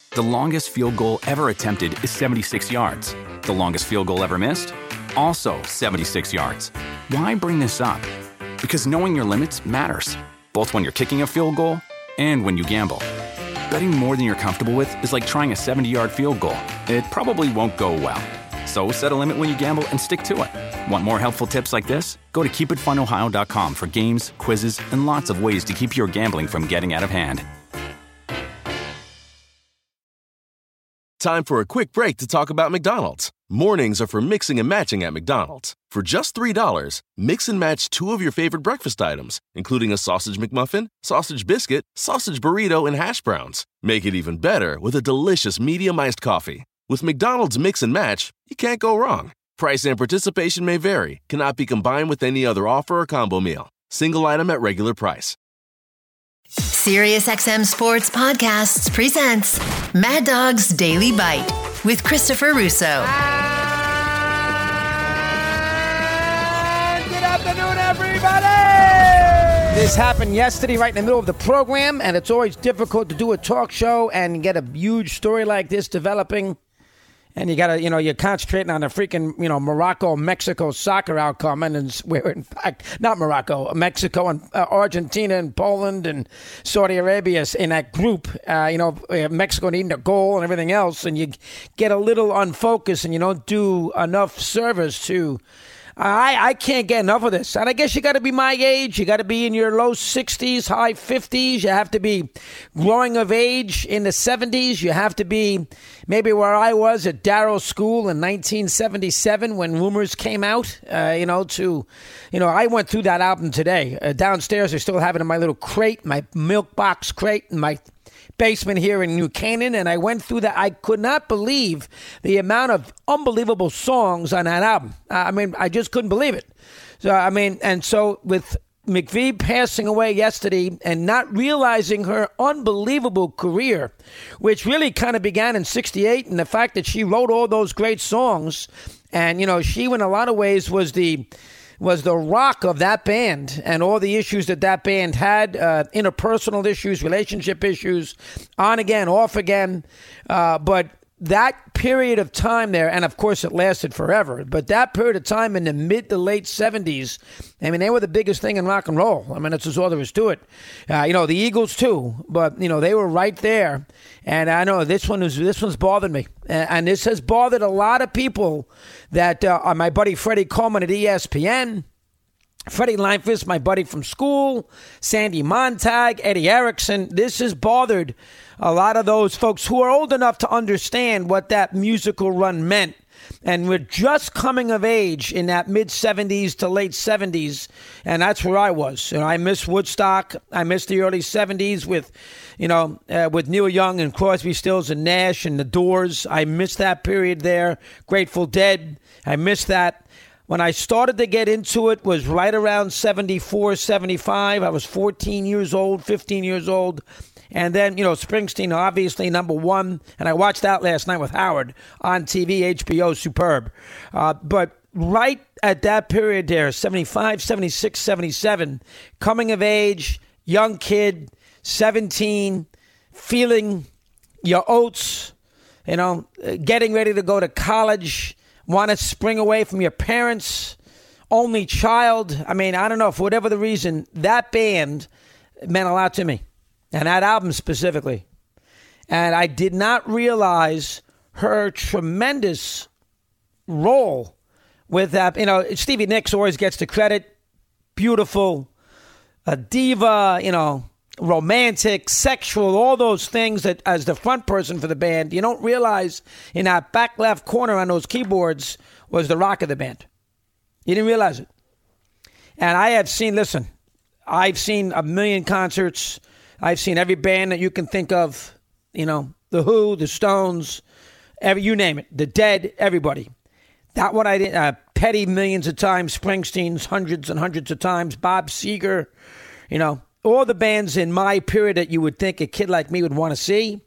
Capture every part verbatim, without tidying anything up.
The longest field goal ever attempted is seventy-six yards. The longest field goal ever missed? Also seventy-six yards. Why bring this up? Because knowing your limits matters, both when you're kicking a field goal and when you gamble. Betting more than you're comfortable with is like trying a seventy-yard field goal. It probably won't go well. So set a limit when you gamble and stick to it. Want more helpful tips like this? Go to keep it fun ohio dot com for games, quizzes, and lots of ways to keep your gambling from getting out of hand. Time for a quick break to talk about McDonald's. Mornings are for mixing and matching at McDonald's. For just three dollars, mix and match two of your favorite breakfast items, including a sausage McMuffin, sausage biscuit, sausage burrito, and hash browns. Make it even better with a delicious medium iced coffee. With McDonald's Mix and Match, you can't go wrong. Price and participation may vary. Cannot be combined with any other offer or combo meal. Single item at regular price. SiriusXM Sports Podcasts presents Mad Dog's Daily Bite with Christopher Russo. And good afternoon, everybody! This happened yesterday right in the middle of the program, and it's always difficult to do a talk show and get a huge story like this developing. And you got to, you know, you're concentrating on the freaking, you know, Morocco-Mexico soccer outcome. And it's where, in fact, not Morocco, Mexico and uh, Argentina and Poland and Saudi Arabia in that group, uh, you know, Mexico needing a goal and everything else. And you get a little unfocused and you don't do enough service to... I, I can't get enough of this. And I guess you got to be my age. You got to be in your low sixties, high fifties. You have to be growing of age in the seventies. You have to be maybe where I was at Darrow School in nineteen seventy-seven when Rumors came out, uh, you know, to, you know, I went through that album today. Uh, downstairs, I still have it in my little crate, my milk box crate, in my basement here in New Canaan, and I went through that. I could not believe the amount of unbelievable songs on that album. I mean, I just couldn't believe it. So, I mean, and so with McVie passing away yesterday and not realizing her unbelievable career, which really kind of began in sixty-eight, and the fact that she wrote all those great songs, and, you know, she, in a lot of ways, was the... was the rock of that band and all the issues that that band had, uh, interpersonal issues, relationship issues, on again, off again. Uh, but that period of time there, and of course it lasted forever, but that period of time in the mid to late seventies, I mean, they were the biggest thing in rock and roll. I mean, that's just all there is to it. Uh, you know, the Eagles too, but, you know, they were right there. And I know this one is this one's bothered me. And, and this has bothered a lot of people that uh, are my buddy Freddie Coleman at E S P N, Freddie Leinfus, my buddy from school, Sandy Montag, Eddie Erickson. This has bothered a lot of those folks who are old enough to understand what that musical run meant. And we're just coming of age in that mid-seventies to late seventies, and that's where I was. You know, I miss Woodstock. I miss the early seventies with, you know, uh, with Neil Young and Crosby, Stills and Nash and The Doors. I miss that period there. Grateful Dead. I miss that. When I started to get into it was right around seventy-four, seventy-five. I was fourteen years old, fifteen years old. And then, you know, Springsteen, obviously number one. And I watched that last night with Howard on T V, H B O, superb. Uh, but right at that period there, seventy-five, seventy-six, seventy-seven, coming of age, young kid, seventeen, feeling your oats, you know, getting ready to go to college, want to spring away from your parents, only child. I mean, I don't know, for whatever the reason, that band meant a lot to me. And that album specifically. And I did not realize her tremendous role with that. You know, Stevie Nicks always gets the credit. Beautiful, a diva, you know, romantic, sexual, all those things that as the front person for the band, you don't realize in that back left corner on those keyboards was the rock of the band. You didn't realize it. And I have seen, listen, I've seen a million concerts. I've seen every band that you can think of, you know, The Who, The Stones, every, you name it, The Dead, everybody. That one I did, uh, Petty millions of times, Springsteen's hundreds and hundreds of times, Bob Seger, you know, all the bands in my period that you would think a kid like me would want to see.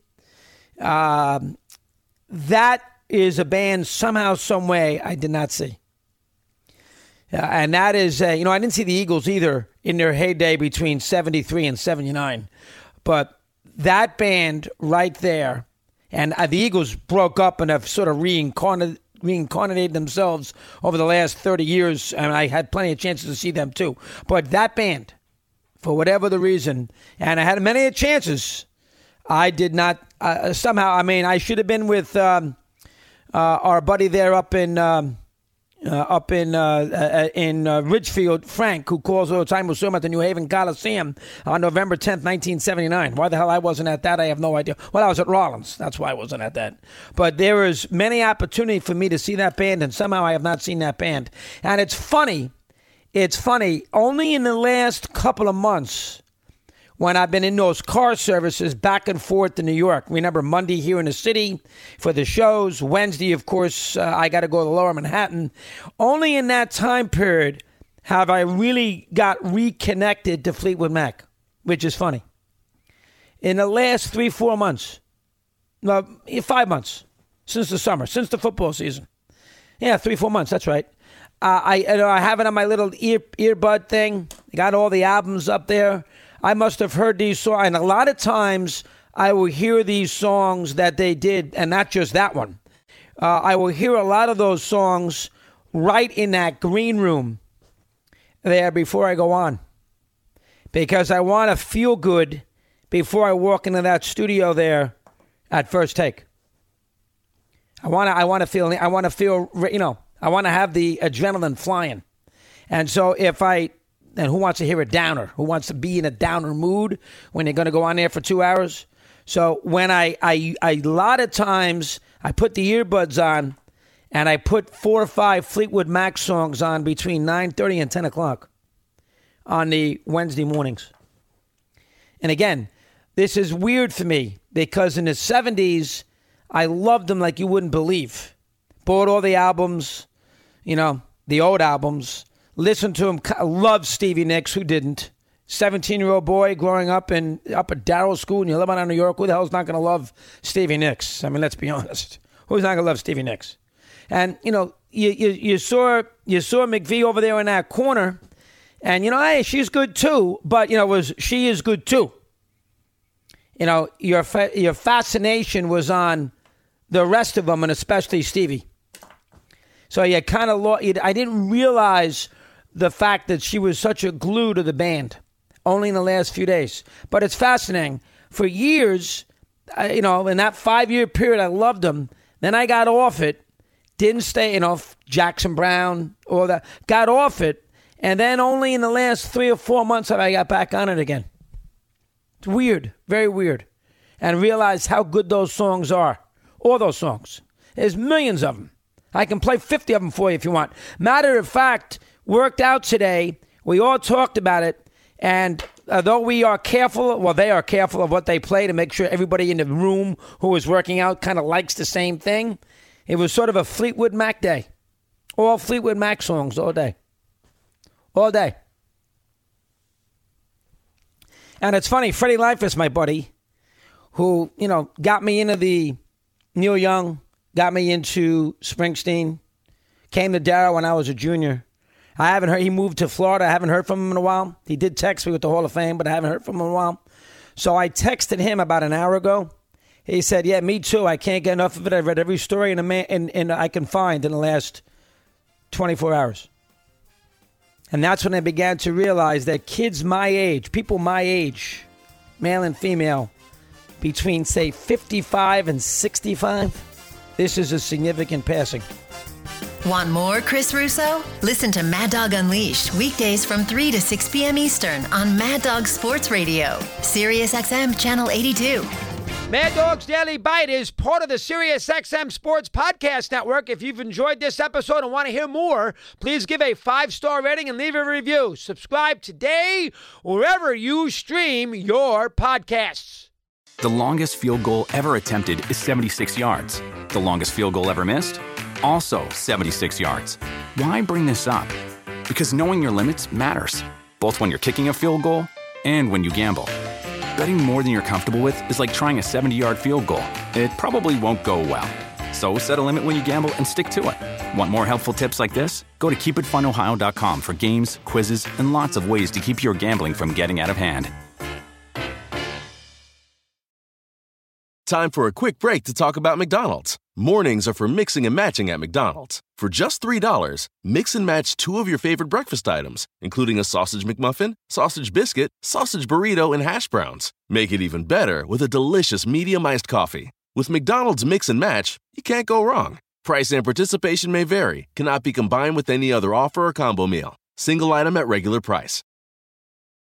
Um, that is a band somehow, some way I did not see. Uh, and that is, uh, you know, I didn't see the Eagles either in their heyday between seventy-three and seventy-nine. But that band right there, And uh, the Eagles broke up and have sort of reincarnated, reincarnated themselves over the last thirty years. And I had plenty of chances to see them too. But that band, for whatever the reason, and I had many chances, I did not uh, somehow. I mean, I should have been with um, uh, our buddy there up in um, uh, up in uh, uh, in uh, Ridgefield, Frank, who calls all the time. We saw him at the New Haven Coliseum on November tenth, nineteen seventy-nine. Why the hell I wasn't at that, I have no idea. Well, I was at Rollins. That's why I wasn't at that. But there was many opportunity for me to see that band, and somehow I have not seen that band. And it's funny. It's funny. Only in the last couple of months, when I've been in those car services back and forth to New York. Remember, Monday here in the city for the shows. Wednesday, of course, uh, I got to go to Lower Manhattan. Only in that time period have I really got reconnected to Fleetwood Mac, which is funny. In the last three, four months, no, five months, since the summer, since the football season. Yeah, three, four months, that's right. Uh, I you know, I have it on my little ear earbud thing. I got all the albums up there. I must have heard these songs. And a lot of times I will hear these songs that they did, and not just that one. Uh, I will hear a lot of those songs right in that green room there before I go on. Because I want to feel good before I walk into that studio there at First Take. I want to I want to feel, I want to feel, you know, I want to have the adrenaline flying. And so if I, and who wants to hear a downer? Who wants to be in a downer mood when you're going to go on there for two hours? So when I, I, I, a lot of times I put the earbuds on and I put four or five Fleetwood Mac songs on between nine thirty and ten o'clock on the Wednesday mornings. And again, this is weird for me because in the seventies, I loved them like you wouldn't believe. Bought all the albums, you know, the old albums. Listened to him. Loved Stevie Nicks. Who didn't? seventeen-year-old boy growing up in up at Darrow School in Lebanon, New York. Who the hell's not going to love Stevie Nicks? I mean, let's be honest. Who's not going to love Stevie Nicks? And you know, you, you you saw you saw McVie over there in that corner, and you know, hey, she's good too. But you know, was she is good too? You know, your fa- your fascination was on the rest of them, and especially Stevie. So you kind of lost. I didn't realize the fact that she was such a glue to the band only in the last few days. But it's fascinating. For years, I, you know, in that five-year period, I loved them. Then I got off it, didn't stay, you know, Jackson Browne, all that. Got off it, and then only in the last three or four months have I got back on it again. It's weird, very weird. And realized how good those songs are. All those songs. There's millions of them. I can play fifty of them for you if you want. Matter of fact, worked out today. We all talked about it. And although we are careful, well, they are careful of what they play to make sure everybody in the room who is working out kind of likes the same thing. It was sort of a Fleetwood Mac day. All Fleetwood Mac songs all day. All day. And it's funny, Freddie Liefers, my buddy, who, you know, got me into the Neil Young, got me into Springsteen, came to Darrow when I was a junior. I haven't heard, he moved to Florida. I haven't heard from him in a while. He did text me with the Hall of Fame, but I haven't heard from him in a while. So I texted him about an hour ago. He said, yeah, me too. I can't get enough of it. I've read every story in, a man, in, in I can find in the last twenty-four hours. And that's when I began to realize that kids my age, people my age, male and female, between, say, fifty-five and sixty-five, this is a significant passing. Want more Chris Russo? Listen to Mad Dog Unleashed weekdays from three to six p.m. Eastern on Mad Dog Sports Radio, Sirius X M Channel eighty-two. Mad Dog's Daily Bite is part of the Sirius X M Sports Podcast Network. If you've enjoyed this episode and want to hear more, please give a five-star rating and leave a review. Subscribe today wherever you stream your podcasts. The longest field goal ever attempted is seventy-six yards. The longest field goal ever missed? Also seventy-six yards. Why bring this up? Because knowing your limits matters, both when you're kicking a field goal and when you gamble. Betting more than you're comfortable with is like trying a seventy-yard field goal. It probably won't go well. So set a limit when you gamble and stick to it. Want more helpful tips like this? Go to keep it fun ohio dot com for games, quizzes, and lots of ways to keep your gambling from getting out of hand. Time for a quick break to talk about McDonald's. Mornings are for mixing and matching at McDonald's. For just three dollars, mix and match two of your favorite breakfast items, including a sausage McMuffin, sausage biscuit, sausage burrito, and hash browns. Make it even better with a delicious medium iced coffee. With McDonald's Mix and Match, you can't go wrong. Price and participation may vary, cannot be combined with any other offer or combo meal. Single item at regular price.